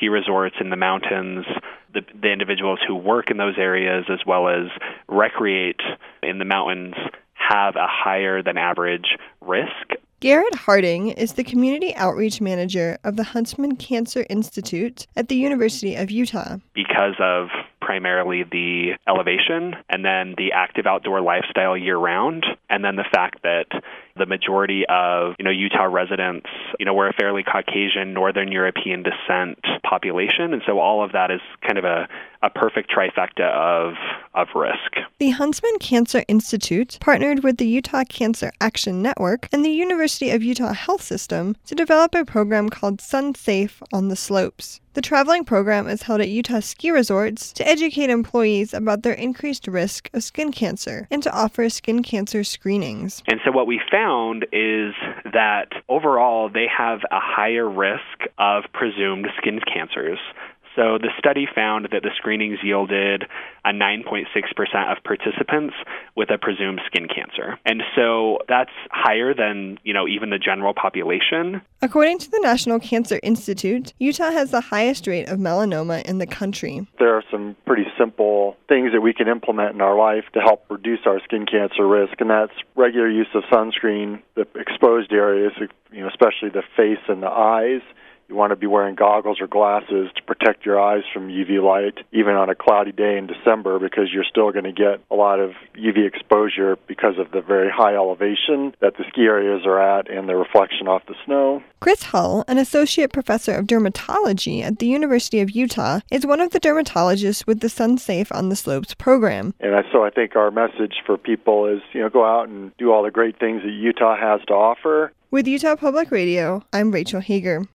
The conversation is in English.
ski resorts in the mountains, the individuals who work in those areas as well as recreate in the mountains have a higher than average risk. Garrett Harding is the Community Outreach Manager of the Huntsman Cancer Institute at the University of Utah. Because of primarily the elevation and then the active outdoor lifestyle year-round, and then the fact that the majority of Utah residents, we're a fairly Caucasian, Northern European descent population, and so all of that is kind of a perfect trifecta of risk. The Huntsman Cancer Institute partnered with the Utah Cancer Action Network and the University of Utah Health System to develop a program called Sun Safe on the Slopes. The traveling program is held at Utah ski resorts to educate employees about their increased risk of skin cancer and to offer skin cancer screenings. And so what we found is that overall they have a higher risk of presumed skin cancers. So the study found that the screenings yielded a 9.6% of participants with a presumed skin cancer. And so that's higher than, even the general population. According to the National Cancer Institute, Utah has the highest rate of melanoma in the country. There are some pretty simple things that we can implement in our life to help reduce our skin cancer risk, and that's regular use of sunscreen, the exposed areas, especially the face and the eyes. You want to be wearing goggles or glasses to protect your eyes from UV light, even on a cloudy day in December, because you're still going to get a lot of UV exposure because of the very high elevation that the ski areas are at and the reflection off the snow. Chris Hull, an associate professor of dermatology at the University of Utah, is one of the dermatologists with the Sun Safe on the Slopes program. And so I think our message for people is, go out and do all the great things that Utah has to offer. With Utah Public Radio, I'm Rachel Hager.